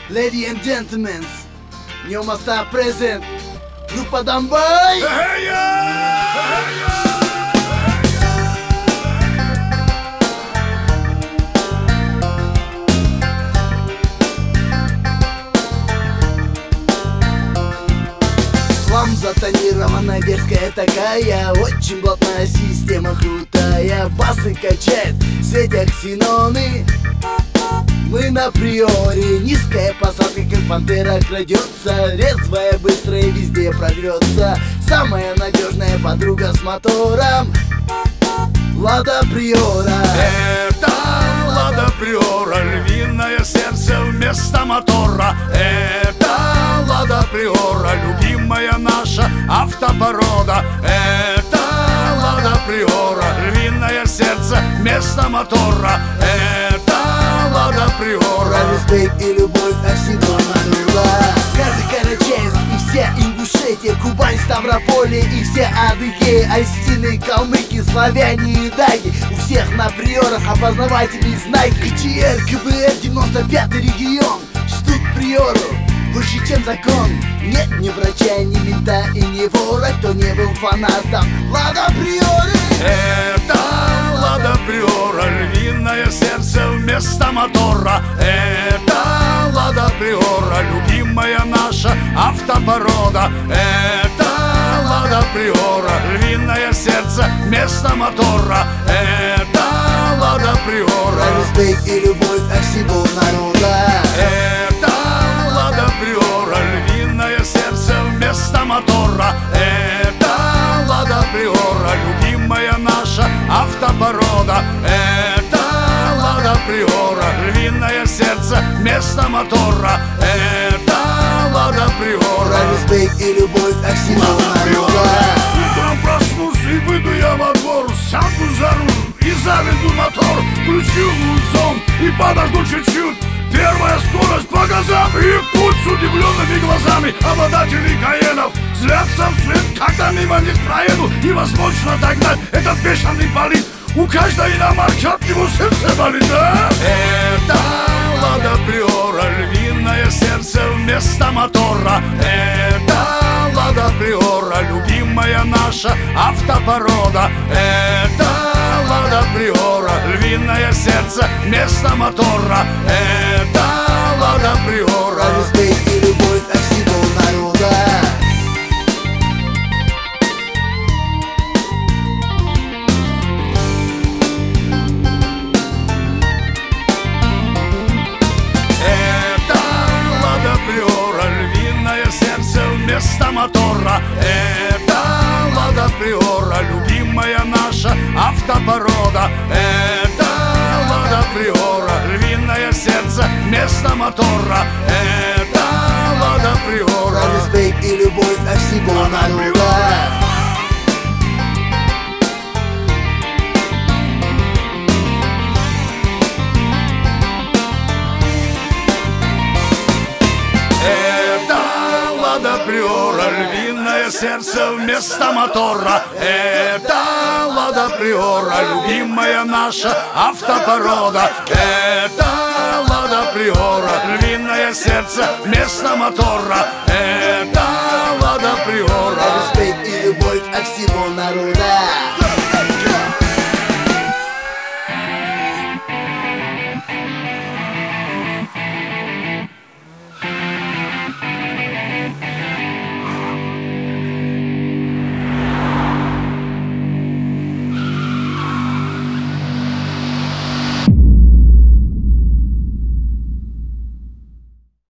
Lady and gentlemen, New Master present. Группа Домбай. Вам затонированная дерзкая такая, очень плотная система крутая. Басы качает, светят ксеноны. Мы на приоре, низкая посадка, как пантера крадется. Резвая, быстрая, везде прогрется. Самая надежная подруга с мотором Лада Приора. Это Лада Приора, львиное сердце вместо мотора. Это Лада Приора, любимая наша автопорода. Это Лада Приора, львиное сердце вместо мотора. Это Лада Приора. Респект и любовь от всего народа. Каждый Карачаевск и вся Ингушетия, Кубань, Ставрополье и все Адыгеи, Альстины, Калмыки, славяне и даги. У всех на приорах опознавательные знаки. КЧР, КБР, 95-й регион ждут приору выше, чем закон. Нет ни врача, ни мента и ни вора, кто не был фанатом Лада Приоры. Это Лада Приора, львиное сердце вместо мотора. Это Лада Приора, любимая наша автопорода. Это Лада Приора, львиное сердце вместо мотора. Это Лада Приора. Респект и любовь от всего народа. Это Лада Приора, львиное сердце вместо мотора. Это Лада Приора, любимая наша автопорода. Это Лада Приора, львиное сердце вместо мотора. Это Лада Приора. Респект и любовь от всего народа. Утром проснусь и выйду я во двор, сяду за руль и заведу мотор. Включу зон и подожду чуть-чуть. Первая скорость по газам и путь с удивленными глазами обладателей Каенов злятся вслед, когда мимо них проеду. Невозможно догнать этот бешеный болид. У каждой иномарки от него сердце болит, да? Это Лада Приора, львиное сердце вместо мотора. Это Лада Приора, любимая наша автопорода. Это Лада Приора, львиное сердце вместо мотора. Это Лада Приора. Респект и любовь от всего народа. Это Лада Приора, львиное сердце вместо мотора. Это Лада Приора, любимая наша автопорода. Это Лада Приора, львиное сердце вместо мотора. Это Лада Приора. Респект и любовь от всего народа. Это Лада Приора, львиное сердце вместо мотора. Это Лада Приора, любимая наша автопорода. Это Лада Приора, львиное сердце вместо мотора. Это Лада Приора. Респект и любовь от всего народа.